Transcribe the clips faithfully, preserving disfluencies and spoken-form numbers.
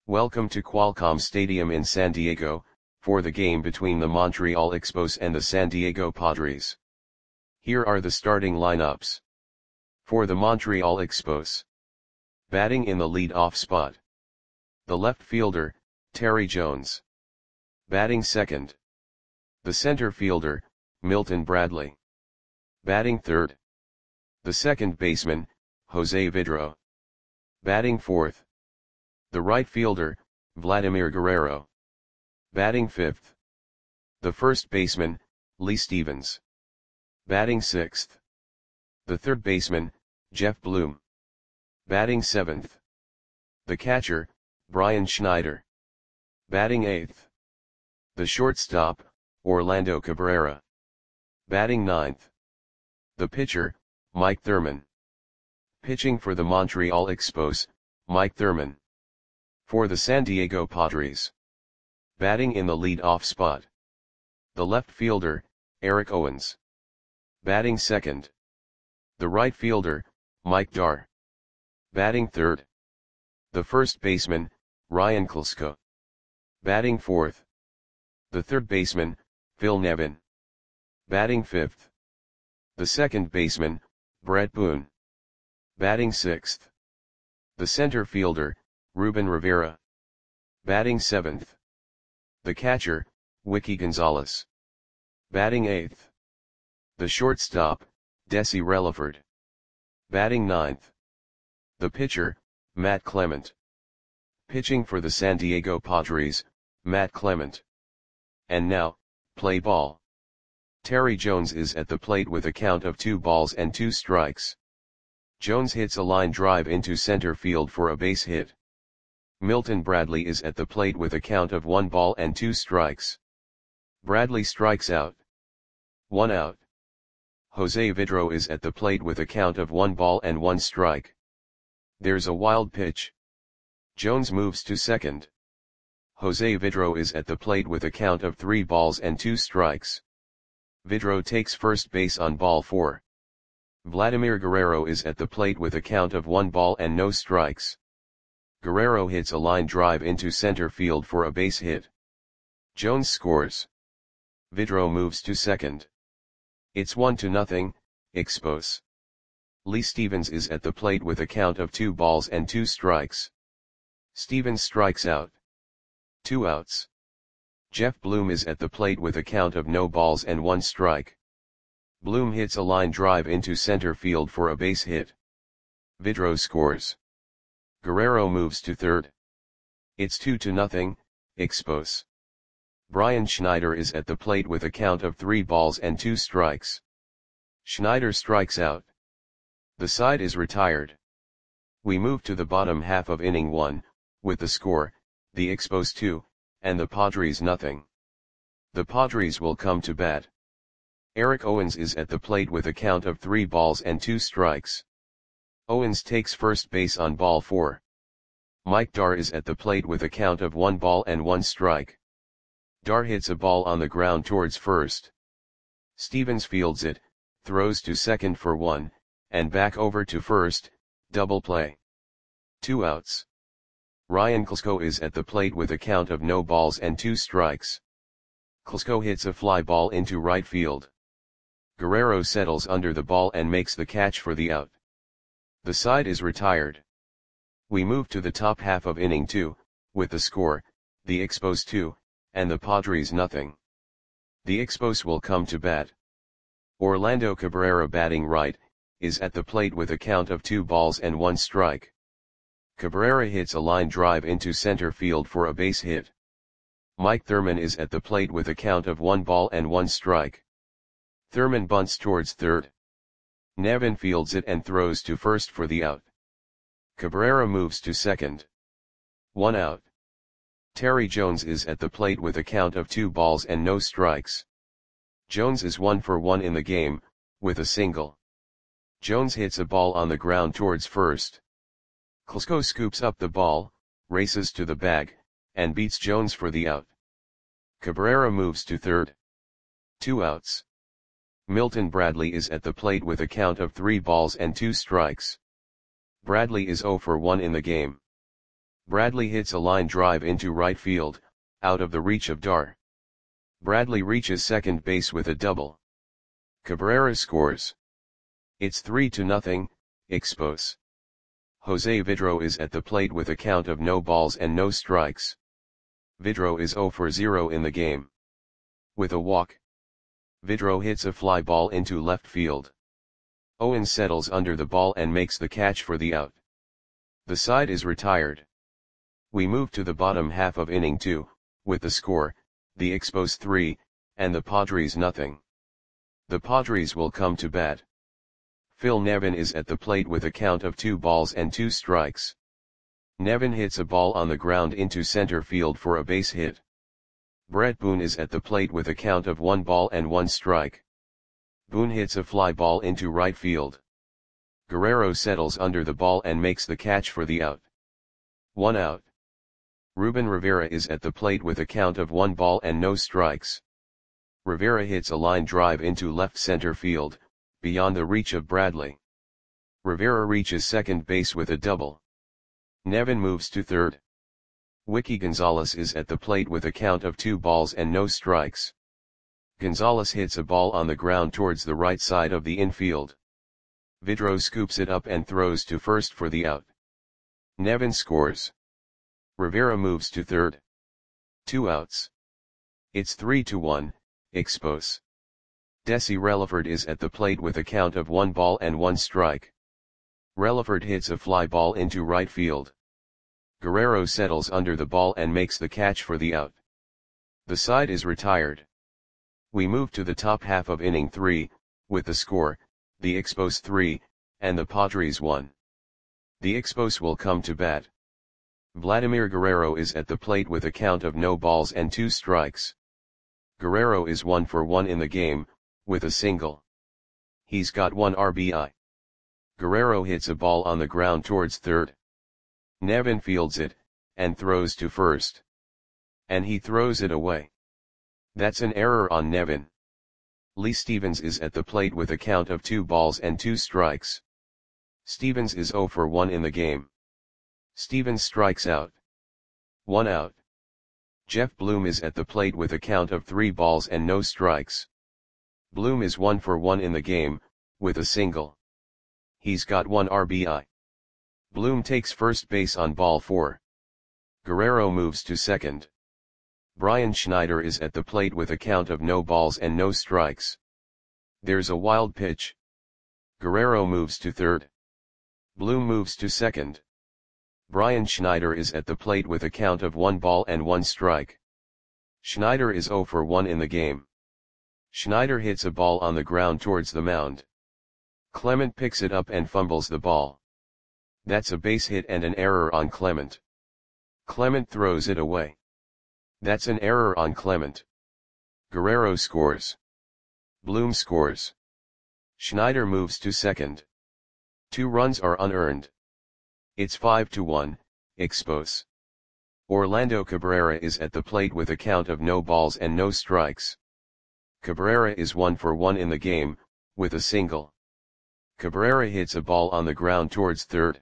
Welcome to Qualcomm Stadium in San Diego, for the game between the Montreal Expos and the San Diego Padres. Here are the starting lineups. For the Montreal Expos. Batting in the lead-off spot. The left fielder, Terry Jones. Batting second. The center fielder, Milton Bradley. Batting third. The second baseman, Jose Vidro. Batting fourth. The right fielder, Vladimir Guerrero. Batting fifth. The first baseman, Lee Stevens. Batting sixth. The third baseman, Jeff Bloom. Batting seventh. The catcher, Brian Schneider. Batting eighth. The shortstop, Orlando Cabrera. Batting ninth. The pitcher, Mike Thurman. Pitching for the Montreal Expos, Mike Thurman. For the San Diego Padres. Batting in the lead-off spot. The left fielder, Eric Owens. Batting second. The right fielder, Mike Dar. Batting third. The first baseman, Ryan Klesko. Batting fourth. The third baseman, Phil Nevin. Batting fifth. The second baseman, Brett Boone. Batting sixth. The center fielder, Ruben Rivera. Batting seventh. The catcher, Wiki Gonzalez. Batting eighth. The shortstop, Desi Relaford. Batting ninth. The pitcher, Matt Clement. Pitching for the San Diego Padres, Matt Clement. And now, play ball. Terry Jones is at the plate with a count of two balls and two strikes. Jones hits a line drive into center field for a base hit. Milton Bradley is at the plate with a count of one ball and two strikes. Bradley strikes out. One out. Jose Vidro is at the plate with a count of one ball and one strike. There's a wild pitch. Jones moves to second. Jose Vidro is at the plate with a count of three balls and two strikes. Vidro takes first base on ball four. Vladimir Guerrero is at the plate with a count of one ball and no strikes. Guerrero hits a line drive into center field for a base hit. Jones scores. Vidro moves to second. It's one to nothing, Expos. Lee Stevens is at the plate with a count of two balls and two strikes. Stevens strikes out. Two outs. Jeff Bloom is at the plate with a count of no balls and one strike. Bloom hits a line drive into center field for a base hit. Vidro scores. Guerrero moves to third. It's two to nothing, Expos. Brian Schneider is at the plate with a count of three balls and two strikes. Schneider strikes out. The side is retired. We move to the bottom half of inning one, with the score, the Expos two, and the Padres nothing. The Padres will come to bat. Eric Owens is at the plate with a count of three balls and two strikes. Owens takes first base on ball four. Mike Dar is at the plate with a count of one ball and one strike. Dar hits a ball on the ground towards first. Stevens fields it, throws to second for one, and back over to first, double play. Two outs. Ryan Klesko is at the plate with a count of no balls and two strikes. Klesko hits a fly ball into right field. Guerrero settles under the ball and makes the catch for the out. The side is retired. We move to the top half of inning two, with the score, the Expos two, and the Padres nothing. The Expos will come to bat. Orlando Cabrera batting right, is at the plate with a count of two balls and one strike. Cabrera hits a line drive into center field for a base hit. Mike Thurman is at the plate with a count of one ball and one strike. Thurman bunts towards third. Nevin fields it and throws to first for the out. Cabrera moves to second. One out. Terry Jones is at the plate with a count of two balls and no strikes. Jones is one for one in the game, with a single. Jones hits a ball on the ground towards first. Klesko scoops up the ball, races to the bag, and beats Jones for the out. Cabrera moves to third. Two outs. Milton Bradley is at the plate with a count of three balls and two strikes. Bradley is zero for one in the game. Bradley hits a line drive into right field, out of the reach of Dar. Bradley reaches second base with a double. Cabrera scores. It's three to nothing, Expos. Jose Vidro is at the plate with a count of no balls and no strikes. Vidro is zero for zero in the game. With a walk, Vidro hits a fly ball into left field. Owens settles under the ball and makes the catch for the out. The side is retired. We move to the bottom half of inning two, with the score, the Expos three, and the Padres nothing. The Padres will come to bat. Phil Nevin is at the plate with a count of two balls and two strikes. Nevin hits a ball on the ground into center field for a base hit. Brett Boone is at the plate with a count of one ball and one strike. Boone hits a fly ball into right field. Guerrero settles under the ball and makes the catch for the out. One out. Ruben Rivera is at the plate with a count of one ball and no strikes. Rivera hits a line drive into left center field, beyond the reach of Bradley. Rivera reaches second base with a double. Nevin moves to third. Wiki Gonzalez is at the plate with a count of two balls and no strikes. Gonzalez hits a ball on the ground towards the right side of the infield. Vidro scoops it up and throws to first for the out. Nevin scores. Rivera moves to third. Two outs. It's three to one, Expos. Desi Relaford is at the plate with a count of one ball and one strike. Relaford hits a fly ball into right field. Guerrero settles under the ball and makes the catch for the out. The side is retired. We move to the top half of inning three, with the score, the Expos three, and the Padres one. The Expos will come to bat. Vladimir Guerrero is at the plate with a count of no balls and two strikes. Guerrero is one for one in the game, with a single. He's got one R B I. Guerrero hits a ball on the ground towards third. Nevin fields it, and throws to first. And he throws it away. That's an error on Nevin. Lee Stevens is at the plate with a count of two balls and two strikes. Stevens is zero for one in the game. Stevens strikes out. One out. Jeff Bloom is at the plate with a count of three balls and no strikes. Bloom is one for one in the game, with a single. He's got one R B I. Bloom takes first base on ball four. Guerrero moves to second. Brian Schneider is at the plate with a count of no balls and no strikes. There's a wild pitch. Guerrero moves to third. Bloom moves to second. Brian Schneider is at the plate with a count of one ball and one strike. Schneider is zero for one in the game. Schneider hits a ball on the ground towards the mound. Clement picks it up and fumbles the ball. That's a base hit and an error on Clement. Clement throws it away. That's an error on Clement. Guerrero scores. Bloom scores. Schneider moves to second. Two runs are unearned. It's five to one, Expos. Orlando Cabrera is at the plate with a count of no balls and no strikes. Cabrera is one for one in the game, with a single. Cabrera hits a ball on the ground towards third.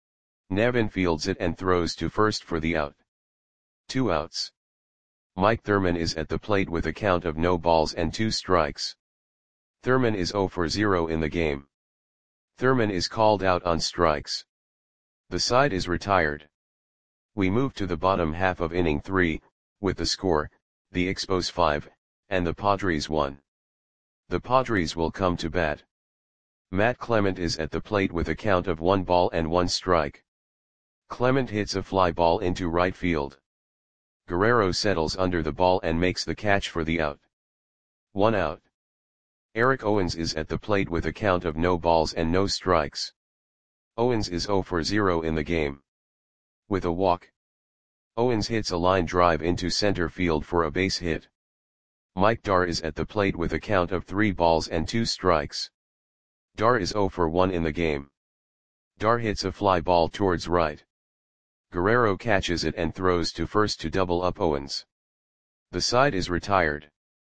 Nevin fields it and throws to first for the out. Two outs. Mike Thurman is at the plate with a count of no balls and two strikes. Thurman is zero for zero in the game. Thurman is called out on strikes. The side is retired. We move to the bottom half of inning three, with the score, the Expos five, and the Padres one. The Padres will come to bat. Matt Clement is at the plate with a count of one ball and one strike. Clement hits a fly ball into right field. Guerrero settles under the ball and makes the catch for the out. One out. Eric Owens is at the plate with a count of no balls and no strikes. Owens is zero for zero in the game. With a walk, Owens hits a line drive into center field for a base hit. Mike Dar is at the plate with a count of three balls and two strikes. Dar is zero for one in the game. Dar hits a fly ball towards right. Guerrero catches it and throws to first to double up Owens. The side is retired.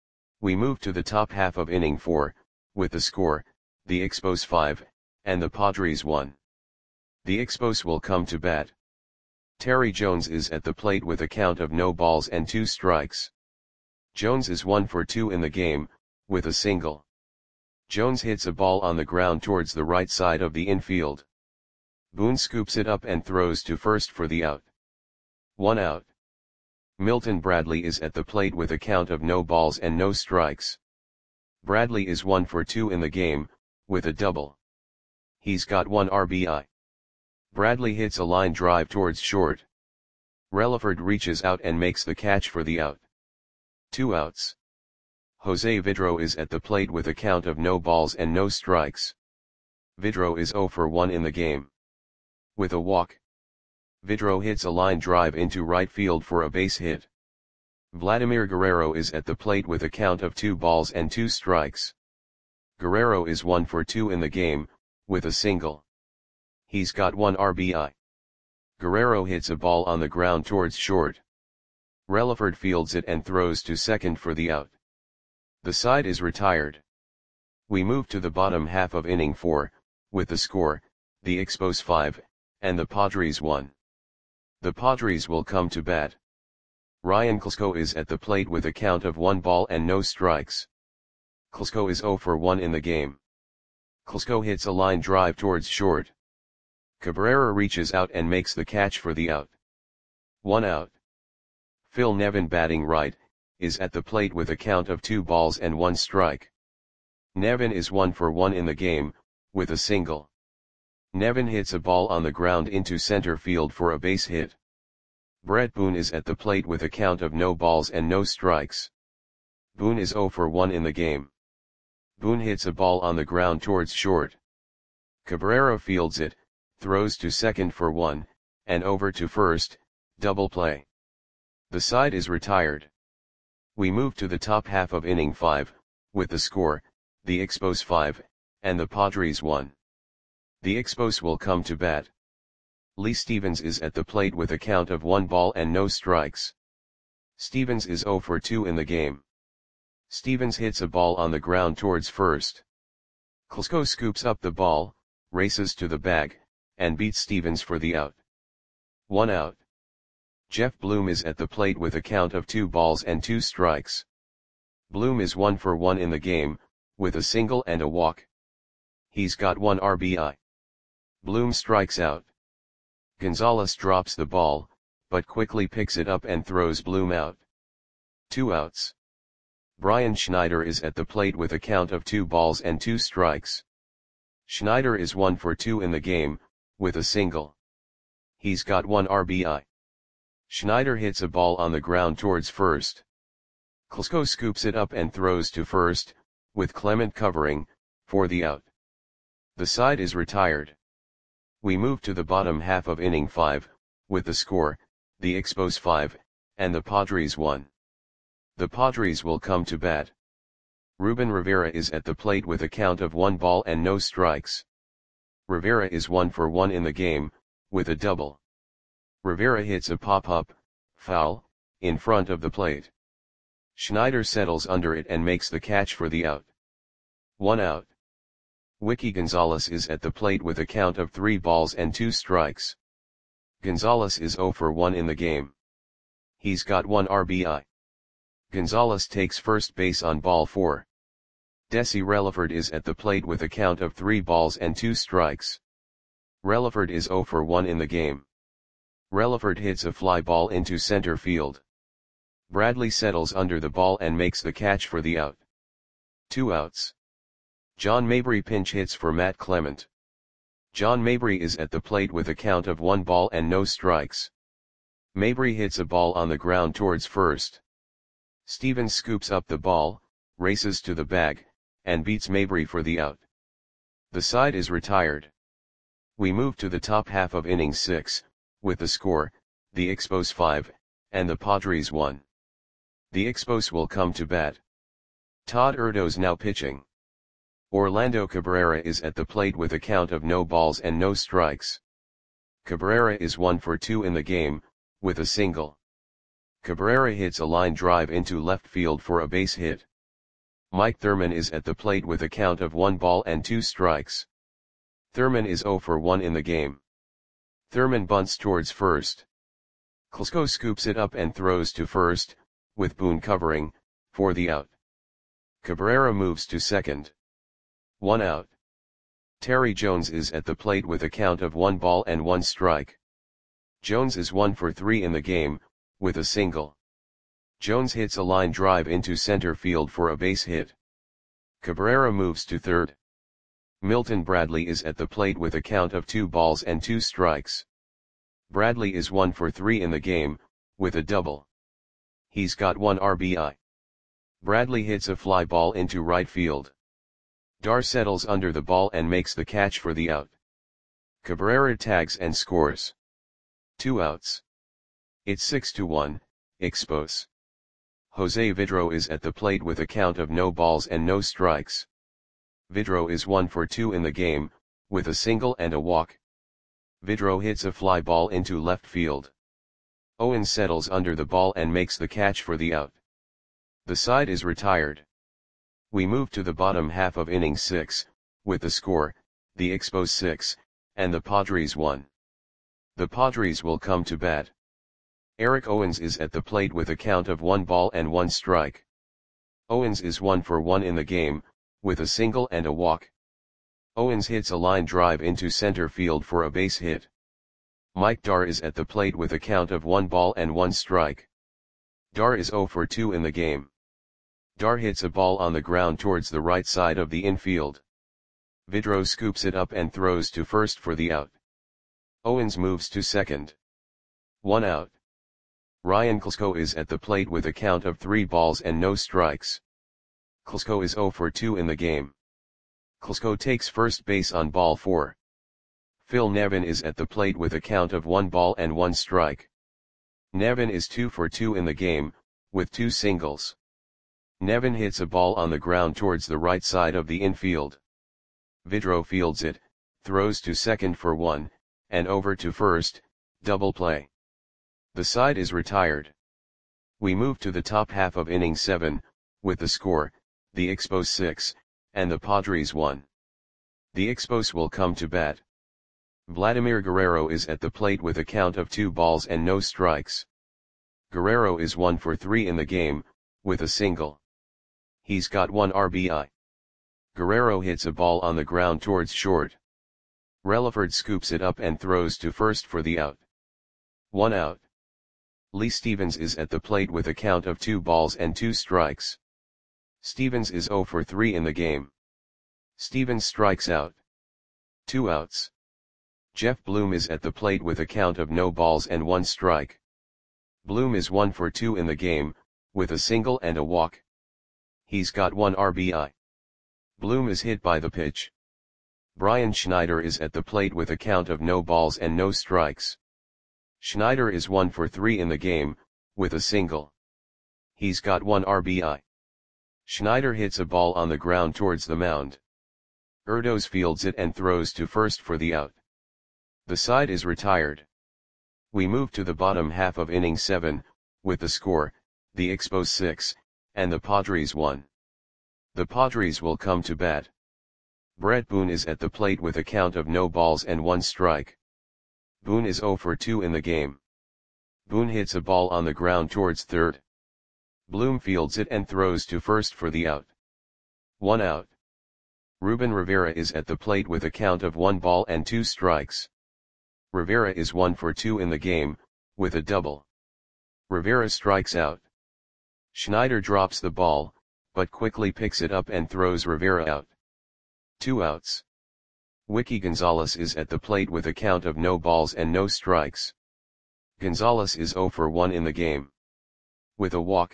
We move to the top half of inning four, with the score, the Expos five, and the Padres one. The Expos will come to bat. Terry Jones is at the plate with a count of no balls and two strikes. Jones is one for two in the game, with a single. Jones hits a ball on the ground towards the right side of the infield. Boone scoops it up and throws to first for the out. One out. Milton Bradley is at the plate with a count of no balls and no strikes. Bradley is one for two in the game, with a double. He's got one R B I. Bradley hits a line drive towards short. Relaford reaches out and makes the catch for the out. Two outs. Jose Vidro is at the plate with a count of no balls and no strikes. Vidro is zero for one in the game. With a walk. Vidro hits a line drive into right field for a base hit. Vladimir Guerrero is at the plate with a count of two balls and two strikes. Guerrero is one for two in the game, with a single. He's got one R B I. Guerrero hits a ball on the ground towards short. Relaford fields it and throws to second for the out. The side is retired. We move to the bottom half of inning four, with the score, the Expos five, and the Padres one. The Padres will come to bat. Ryan Klesko is at the plate with a count of one ball and no strikes. Klesko is zero for one in the game. Klesko hits a line drive towards short. Cabrera reaches out and makes the catch for the out. One out. Phil Nevin, batting right, is at the plate with a count of two balls and one strike. Nevin is one for one in the game, with a single. Nevin hits a ball on the ground into center field for a base hit. Brett Boone is at the plate with a count of no balls and no strikes. Boone is zero for one in the game. Boone hits a ball on the ground towards short. Cabrera fields it, throws to second for one, and over to first, double play. The side is retired. We move to the top half of inning five, with the score, the Expos five, and the Padres one. The Expos will come to bat. Lee Stevens is at the plate with a count of one ball and no strikes. Stevens is zero for two in the game. Stevens hits a ball on the ground towards first. Klesko scoops up the ball, races to the bag, and beats Stevens for the out. One out. Jeff Bloom is at the plate with a count of two balls and two strikes. Bloom is one for one in the game, with a single and a walk. He's got one R B I. Bloom strikes out. Gonzalez drops the ball, but quickly picks it up and throws Bloom out. Two outs. Brian Schneider is at the plate with a count of two balls and two strikes. Schneider is one for two in the game, with a single. He's got one R B I. Schneider hits a ball on the ground towards first. Klesko scoops it up and throws to first, with Clement covering, for the out. The side is retired. We move to the bottom half of inning five, with the score, the Expos five, and the Padres one. The Padres will come to bat. Ruben Rivera is at the plate with a count of one ball and no strikes. Rivera is one for one in the game, with a double. Rivera hits a pop-up, foul, in front of the plate. Schneider settles under it and makes the catch for the out. One out. Wiki Gonzalez is at the plate with a count of three balls and two strikes. Gonzalez is zero for one in the game. He's got one R B I. Gonzalez takes first base on ball four. Desi Relaford is at the plate with a count of three balls and two strikes. Relaford is zero for one in the game. Relaford hits a fly ball into center field. Bradley settles under the ball and makes the catch for the out. Two outs. John Mabry pinch hits for Matt Clement. John Mabry is at the plate with a count of one ball and no strikes. Mabry hits a ball on the ground towards first. Stevens scoops up the ball, races to the bag, and beats Mabry for the out. The side is retired. We move to the top half of inning six, with the score, the Expos five, and the Padres one. The Expos will come to bat. Todd Erdo's now pitching. Orlando Cabrera is at the plate with a count of no balls and no strikes. Cabrera is one for two in the game, with a single. Cabrera hits a line drive into left field for a base hit. Mike Thurman is at the plate with a count of one ball and two strikes. Thurman is zero for one in the game. Thurman bunts towards first. Klesko scoops it up and throws to first, with Boone covering, for the out. Cabrera moves to second. One out. Terry Jones is at the plate with a count of one ball and one strike. Jones is one for three in the game, with a single. Jones hits a line drive into center field for a base hit. Cabrera moves to third. Milton Bradley is at the plate with a count of two balls and two strikes. Bradley is one for three in the game, with a double. He's got one R B I. Bradley hits a fly ball into right field. Dar settles under the ball and makes the catch for the out. Cabrera tags and scores. Two outs. It's six to one, Expos. Jose Vidro is at the plate with a count of no balls and no strikes. Vidro is one for two in the game, with a single and a walk. Vidro hits a fly ball into left field. Owens settles under the ball and makes the catch for the out. The side is retired. We move to the bottom half of inning six, with the score, the Expos six, and the Padres one. The Padres will come to bat. Eric Owens is at the plate with a count of one ball and one strike. Owens is one for one in the game, with a single and a walk. Owens hits a line drive into center field for a base hit. Mike Dar is at the plate with a count of one ball and one strike. Dar is zero for two in the game. Dar hits a ball on the ground towards the right side of the infield. Vidro scoops it up and throws to first for the out. Owens moves to second. One out. Ryan Klesko is at the plate with a count of three balls and no strikes. Klesko is zero for two in the game. Klesko takes first base on ball four. Phil Nevin is at the plate with a count of one ball and one strike. Nevin is two for two in the game, with two singles. Nevin hits a ball on the ground towards the right side of the infield. Vidro fields it, throws to second for one, and over to first, double play. The side is retired. We move to the top half of inning seven, with the score, the Expos six, and the Padres one. The Expos will come to bat. Vladimir Guerrero is at the plate with a count of two balls and no strikes. Guerrero is one for three in the game, with a single. He's got one R B I. Guerrero hits a ball on the ground towards short. Relaford scoops it up and throws to first for the out. One out. Lee Stevens is at the plate with a count of two balls and two strikes. Stevens is zero for three in the game. Stevens strikes out. Two outs. Jeff Bloom is at the plate with a count of no balls and one strike. Bloom is one for two in the game, with a single and a walk. He's got one R B I. Bloom is hit by the pitch. Brian Schneider is at the plate with a count of no balls and no strikes. Schneider is one for three in the game, with a single. He's got one R B I. Schneider hits a ball on the ground towards the mound. Erdos fields it and throws to first for the out. The side is retired. We move to the bottom half of inning seven, with the score, the Expos six, and the Padres one. The Padres will come to bat. Brett Boone is at the plate with a count of no balls and one strike. Boone is zero for two in the game. Boone hits a ball on the ground towards third. Bloom fields it and throws to first for the out. One out. Ruben Rivera is at the plate with a count of one ball and two strikes. Rivera is one for two in the game, with a double. Rivera strikes out. Schneider drops the ball, but quickly picks it up and throws Rivera out. Two outs. Wiki Gonzalez is at the plate with a count of no balls and no strikes. Gonzalez is zero for one in the game. With a walk.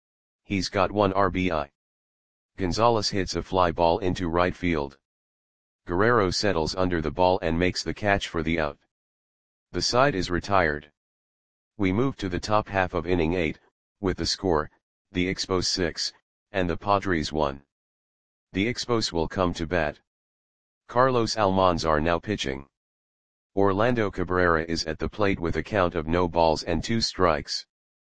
He's got one R B I. Gonzalez hits a fly ball into right field. Guerrero settles under the ball and makes the catch for the out. The side is retired. We move to the top half of inning eight, with the score, the Expos six, and the Padres one. The Expos will come to bat. Carlos Almanzar now pitching. Orlando Cabrera is at the plate with a count of no balls and two strikes.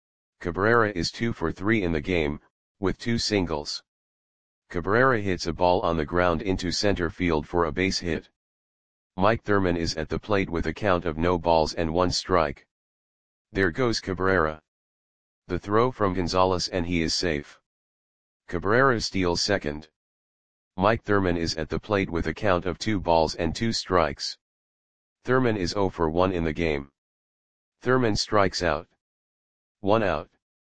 Cabrera is two for three in the game, with two singles. Cabrera hits a ball on the ground into center field for a base hit. Mike Thurman is at the plate with a count of no balls and one strike. There goes Cabrera. The throw from Gonzalez and he is safe. Cabrera steals second. Mike Thurman is at the plate with a count of two balls and two strikes. Thurman is zero for one in the game. Thurman strikes out. One out.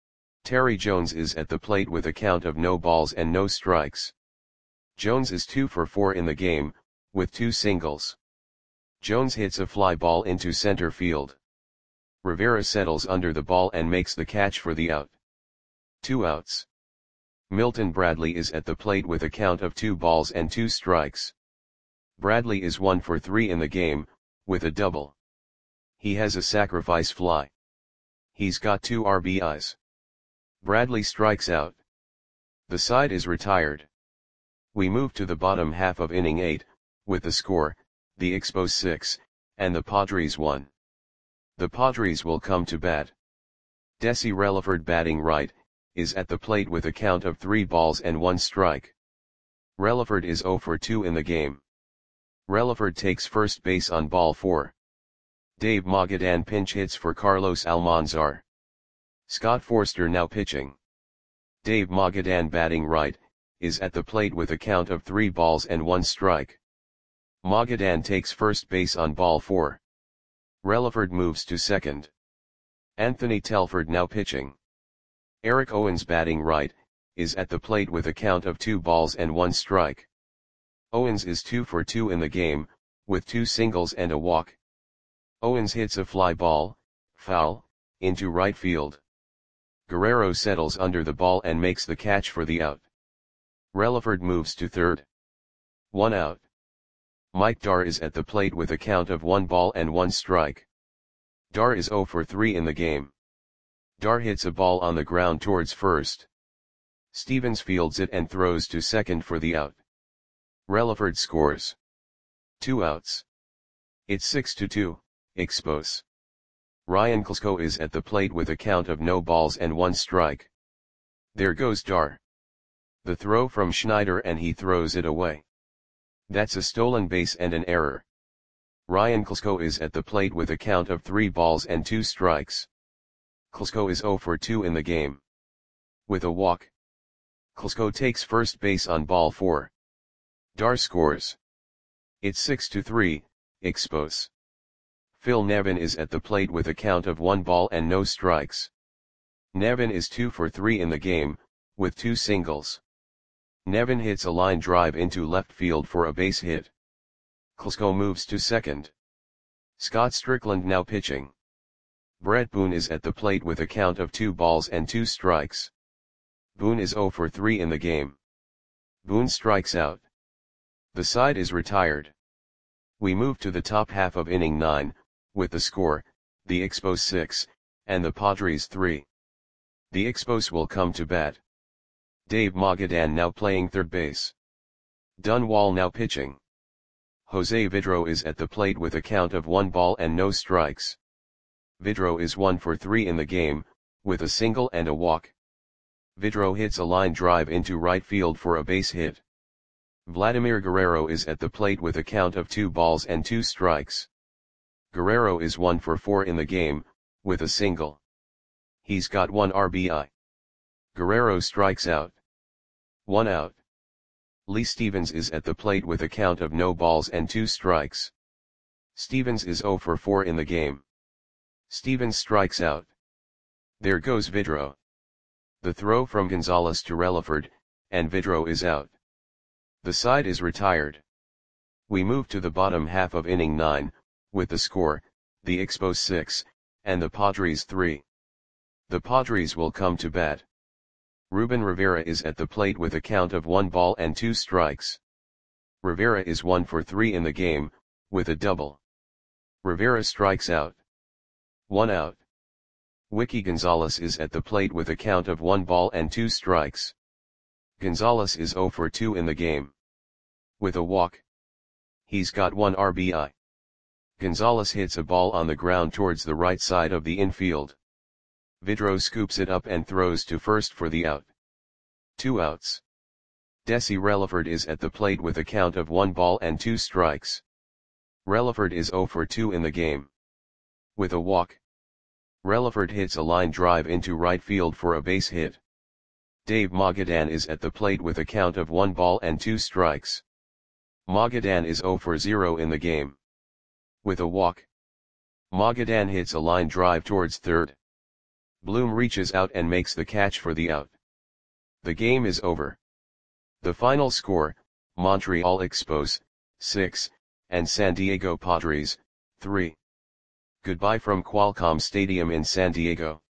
Terry Jones is at the plate with a count of no balls and no strikes. Jones is two for four in the game, with two singles. Jones hits a fly ball into center field. Rivera settles under the ball and makes the catch for the out. Two outs. Milton Bradley is at the plate with a count of two balls and two strikes. Bradley is one for three in the game, with a double. He has a sacrifice fly. He's got two R B Is. Bradley strikes out. The side is retired. We move to the bottom half of inning eight, with the score, the Expos six, and the Padres one. The Padres will come to bat. Desi Relaford, batting right, is at the plate with a count of three balls and one strike. Relaford is zero for two in the game. Relaford takes first base on ball four. Dave Magadan pinch hits for Carlos Almanzar. Scott Forster now pitching. Dave Magadan, batting right, is at the plate with a count of three balls and one strike. Magadan takes first base on ball four. Relaford moves to second. Anthony Telford now pitching. Eric Owens, batting right, is at the plate with a count of two balls and one strike. Owens is two for two in the game, with two singles and a walk. Owens hits a fly ball, foul, into right field. Guerrero settles under the ball and makes the catch for the out. Relaford moves to third. One out. Mike Dar is at the plate with a count of one ball and one strike. Dar is zero for three in the game. Dar hits a ball on the ground towards first. Stevens fields it and throws to second for the out. Relaford scores. Two outs. It's six to two, Expos. Ryan Klesko is at the plate with a count of no balls and one strike. There goes Dar. The throw from Schneider and he throws it away. That's a stolen base and an error. Ryan Klesko is at the plate with a count of three balls and two strikes. Klesko is zero for two in the game. With a walk. Klesko takes first base on ball four. Dar scores. It's six to three, Expos. Phil Nevin is at the plate with a count of one ball and no strikes. Nevin is two for three in the game, with two singles. Nevin hits a line drive into left field for a base hit. Klesko moves to second. Scott Strickland now pitching. Brett Boone is at the plate with a count of two balls and two strikes. Boone is zero for three in the game. Boone strikes out. The side is retired. We move to the top half of inning nine, with the score, the Expos six, and the Padres three. The Expos will come to bat. Dave Magadan now playing third base. Dunwall now pitching. Jose Vidro is at the plate with a count of one ball and no strikes. Vidro is one for three in the game, with a single and a walk. Vidro hits a line drive into right field for a base hit. Vladimir Guerrero is at the plate with a count of two balls and two strikes. Guerrero is one for four in the game, with a single. He's got one R B I. Guerrero strikes out. One out. Lee Stevens is at the plate with a count of no balls and two strikes. Stevens is zero for four in the game. Stevens strikes out. There goes Vidro. The throw from Gonzalez to Relaford, and Vidro is out. The side is retired. We move to the bottom half of inning nine, with the score, the Expos six, and the Padres three. The Padres will come to bat. Ruben Rivera is at the plate with a count of one ball and two strikes. Rivera is one for three in the game, with a double. Rivera strikes out. One out. Wiki Gonzalez is at the plate with a count of one ball and two strikes. Gonzalez is zero for two in the game. With a walk. He's got one R B I. Gonzalez hits a ball on the ground towards the right side of the infield. Vidro scoops it up and throws to first for the out. Two outs. Desi Relaford is at the plate with a count of one ball and two strikes. Relaford is zero for two in the game. With a walk. Relaford hits a line drive into right field for a base hit. Dave Magadan is at the plate with a count of one ball and two strikes. Magadan is zero for zero in the game. With a walk, Magadan hits a line drive towards third. Bloom reaches out and makes the catch for the out. The game is over. The final score, Montreal Expos, six, and San Diego Padres, three. Goodbye from Qualcomm Stadium in San Diego.